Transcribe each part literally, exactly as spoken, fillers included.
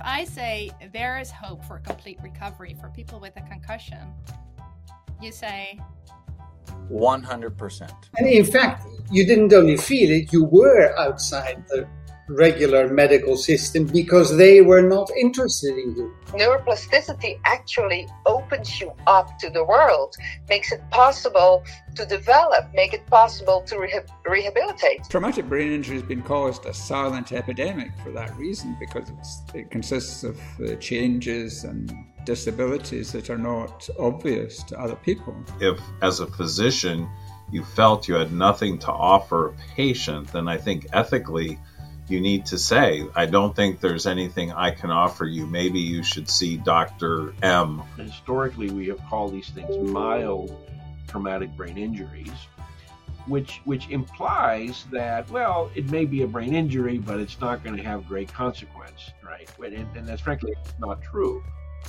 I say there is hope for complete recovery for people with a concussion, you say? one hundred percent. And in fact, you didn't only feel it, you were outside the regular medical system because they were not interested in you. Neuroplasticity actually opens you up to the world, makes it possible to develop, make it possible to reha- rehabilitate. Traumatic brain injury has been caused a silent epidemic for that reason, because it's, it consists of uh, changes and disabilities that are not obvious to other people. If, as a physician, you felt you had nothing to offer a patient, then I think ethically you need to say, I don't think there's anything I can offer you. Maybe you should see Doctor M. Historically, we have called these things mild traumatic brain injuries, which which implies that, well, it may be a brain injury, but it's not going to have great consequence, right? And, and that's frankly not true.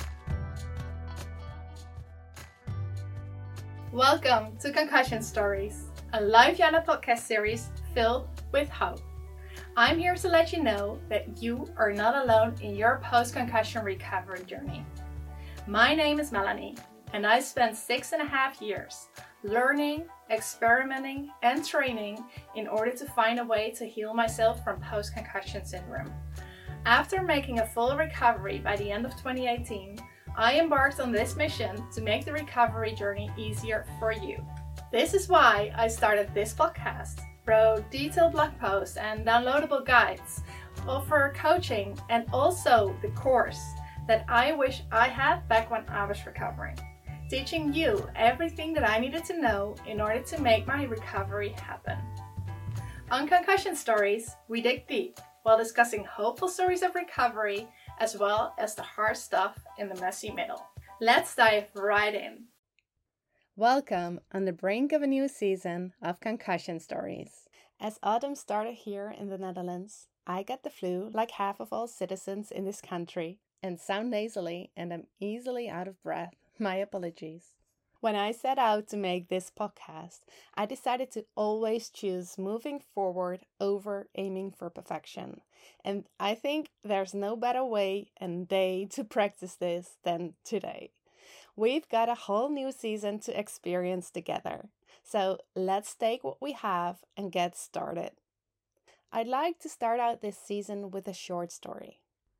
Welcome to Concussion Stories, a live Jana podcast series filled with hope. I'm here to let you know that you are not alone in your post-concussion recovery journey. My name is Melanie, and I spent six and a half years learning, experimenting, and training in order to find a way to heal myself from post-concussion syndrome. After making a full recovery by the end of twenty eighteen, I embarked on this mission to make the recovery journey easier for you. This is why I started this podcast, wrote detailed blog posts and downloadable guides, offer coaching, and also the course that I wish I had back when I was recovering, teaching you everything that I needed to know in order to make my recovery happen. On Concussion Stories, we dig deep while discussing hopeful stories of recovery as well as the hard stuff in the messy middle. Let's dive right in. Welcome on the brink of a new season of Concussion Stories. As autumn started here in the Netherlands, I got the flu like half of all citizens in this country and sound nasally and am easily out of breath. My apologies. When I set out to make this podcast, I decided to always choose moving forward over aiming for perfection. And I think there's no better way and day to practice this than today. We've got a whole new season to experience together. So let's take what we have and get started. I'd like to start out this season with a short story.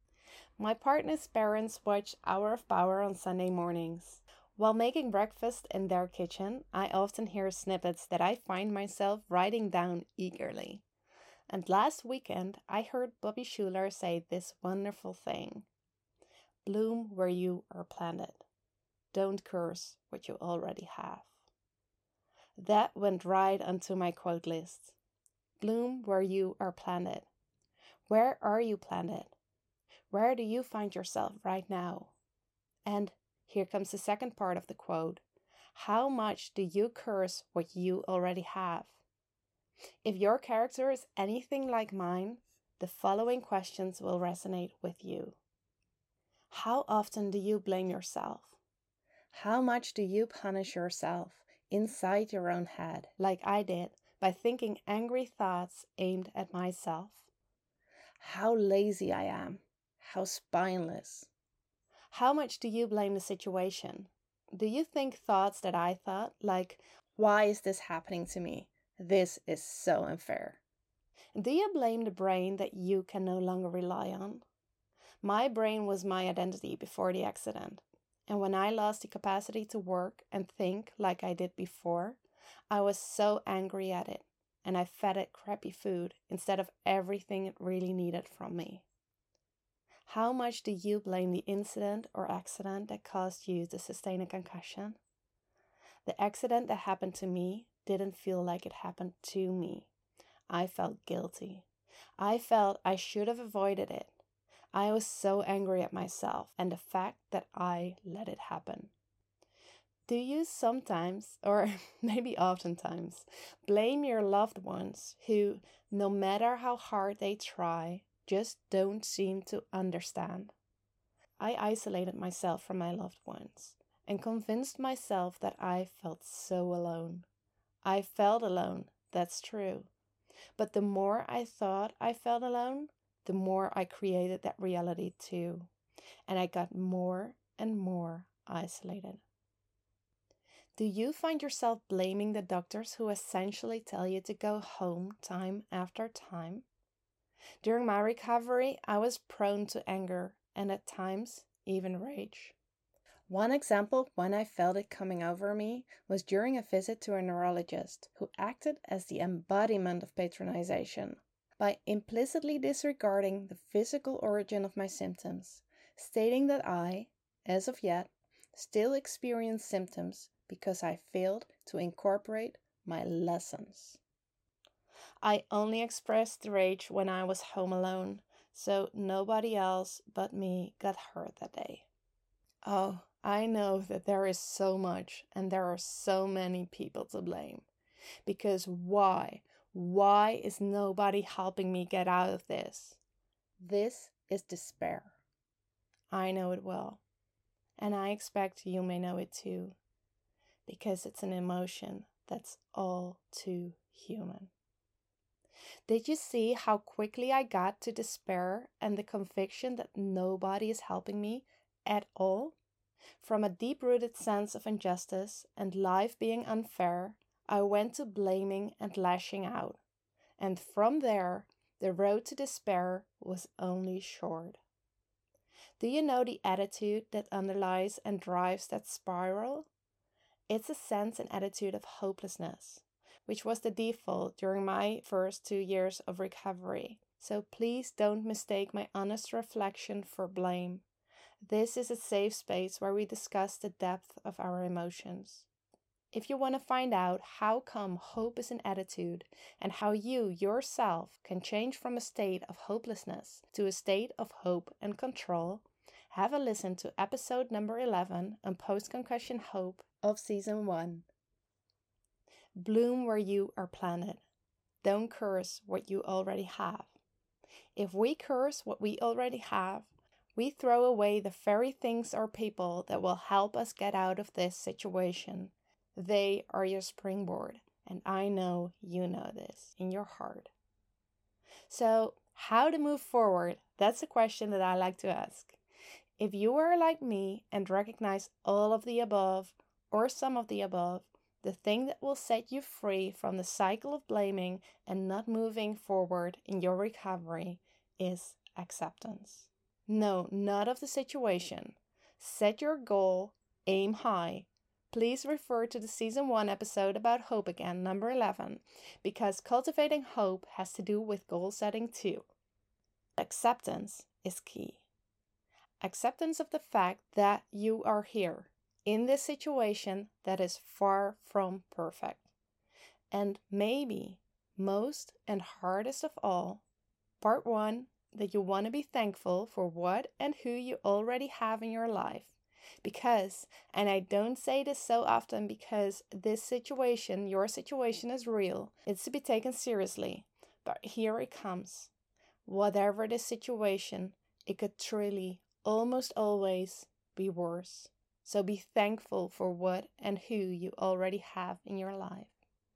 My partner's parents watch Hour of Power on Sunday mornings. While making breakfast in their kitchen, I often hear snippets that I find myself writing down eagerly. And last weekend, I heard Bobby Schuller say this wonderful thing: bloom where you are planted. Don't curse what you already have. That went right onto my quote list. Bloom where you are planted. Where are you planted? Where do you find yourself right now? And here comes the second part of the quote. How much do you curse what you already have? If your character is anything like mine, the following questions will resonate with you. How often do you blame yourself? How much do you punish yourself inside your own head, like I did, by thinking angry thoughts aimed at myself? How lazy I am. How spineless. How much do you blame the situation? Do you think thoughts that I thought, like, why is this happening to me? This is so unfair. Do you blame the brain that you can no longer rely on? My brain was my identity before the accident. And when I lost the capacity to work and think like I did before, I was so angry at it, and I fed it crappy food instead of everything it really needed from me. How much do you blame the incident or accident that caused you to sustain a concussion? The accident that happened to me didn't feel like it happened to me. I felt guilty. I felt I should have avoided it. I was so angry at myself and the fact that I let it happen. Do you sometimes, or maybe oftentimes, blame your loved ones who, no matter how hard they try, just don't seem to understand? I isolated myself from my loved ones and convinced myself that I felt so alone. I felt alone, that's true. But the more I thought I felt alone, the more I created that reality too. And I got more and more isolated. Do you find yourself blaming the doctors who essentially tell you to go home time after time? During my recovery, I was prone to anger and at times even rage. One example when I felt it coming over me was during a visit to a neurologist who acted as the embodiment of patronization by implicitly disregarding the physical origin of my symptoms, stating that I, as of yet, still experience symptoms because I failed to incorporate my lessons. I only expressed rage when I was home alone, so nobody else but me got hurt that day. Oh, I know that there is so much and there are so many people to blame. Because why? Why is nobody helping me get out of this? This is despair. I know it well. And I expect you may know it too. Because it's an emotion that's all too human. Did you see how quickly I got to despair and the conviction that nobody is helping me at all? From a deep-rooted sense of injustice and life being unfair, I went to blaming and lashing out. And from there, the road to despair was only short. Do you know the attitude that underlies and drives that spiral? It's a sense and attitude of hopelessness, which was the default during my first two years of recovery. So please don't mistake my honest reflection for blame. This is a safe space where we discuss the depth of our emotions. If you want to find out how come hope is an attitude and how you yourself can change from a state of hopelessness to a state of hope and control, have a listen to episode number eleven on post-concussion hope of season one. Bloom where you are planted. Don't curse what you already have. If we curse what we already have, we throw away the very things or people that will help us get out of this situation. They are your springboard, and I know you know this in your heart. So, how to move forward? That's a question that I like to ask. If you are like me and recognize all of the above, or some of the above, the thing that will set you free from the cycle of blaming and not moving forward in your recovery is acceptance. No, not of the situation. Set your goal, aim high. Please refer to the season one episode about hope again, number eleven, because cultivating hope has to do with goal setting too. Acceptance is key. Acceptance of the fact that you are here, in this situation that is far from perfect. And maybe, most and hardest of all, part one, that you want to be thankful for what and who you already have in your life. Because, and I don't say this so often because this situation, your situation is real, it's to be taken seriously. But here it comes. Whatever the situation, it could truly, almost always, be worse. So be thankful for what and who you already have in your life.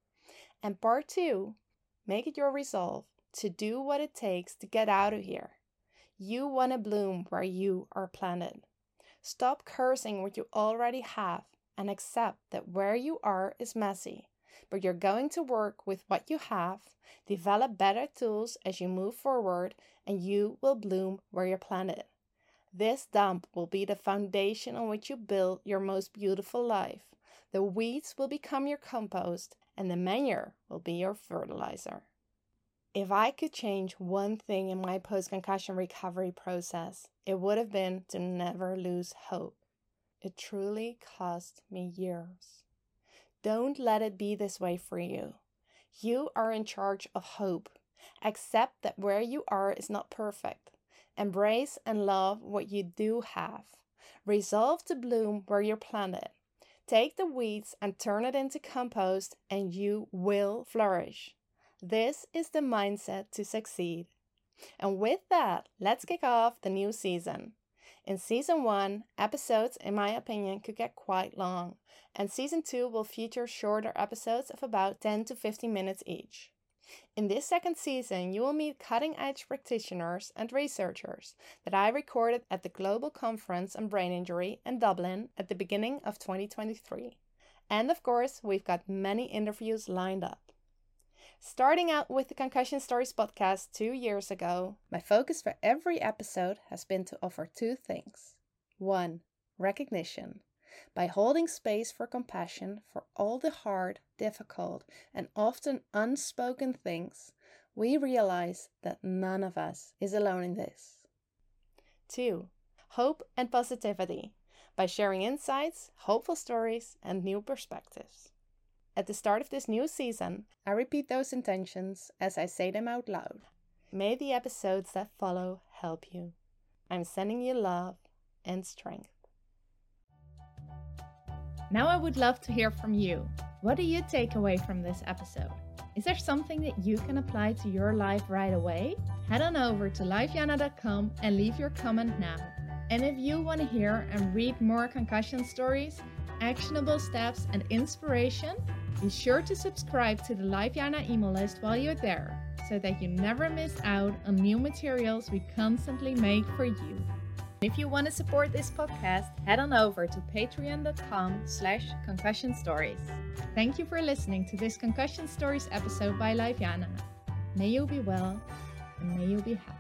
And part two, make it your resolve to do what it takes to get out of here. You want to bloom where you are planted. Stop cursing what you already have and accept that where you are is messy, but you're going to work with what you have, develop better tools as you move forward, and you will bloom where you're planted. This dump will be the foundation on which you build your most beautiful life. The weeds will become your compost, and the manure will be your fertilizer. If I could change one thing in my post-concussion recovery process, it would have been to never lose hope. It truly cost me years. Don't let it be this way for you. You are in charge of hope. Accept that where you are is not perfect. Embrace and love what you do have. Resolve to bloom where you're planted. Take the weeds and turn it into compost, and you will flourish. This is the mindset to succeed. And with that, let's kick off the new season. In season one, episodes, in my opinion, could get quite long, and season two will feature shorter episodes of about ten to fifteen minutes each. In this second season, you will meet cutting-edge practitioners and researchers that I recorded at the Global Conference on Brain Injury in Dublin at the beginning of twenty twenty-three. And of course, we've got many interviews lined up. Starting out with the Concussion Stories podcast two years ago, my focus for every episode has been to offer two things. One, recognition. By holding space for compassion for all the hard, difficult, and often unspoken things, we realize that none of us is alone in this. Two, hope and positivity. By sharing insights, hopeful stories, and new perspectives. At the start of this new season, I repeat those intentions as I say them out loud. May the episodes that follow help you. I'm sending you love and strength. Now I would love to hear from you. What do you take away from this episode? Is there something that you can apply to your life right away? Head on over to live yana dot com and leave your comment now. And if you want to hear and read more concussion stories, actionable steps, and inspiration, be sure to subscribe to the LiveJana email list while you're there, so that you never miss out on new materials we constantly make for you. If you want to support this podcast, head on over to patreon dot com slash concussion stories. Thank you for listening to this Concussion Stories episode by LiveJana. May you be well and may you be happy.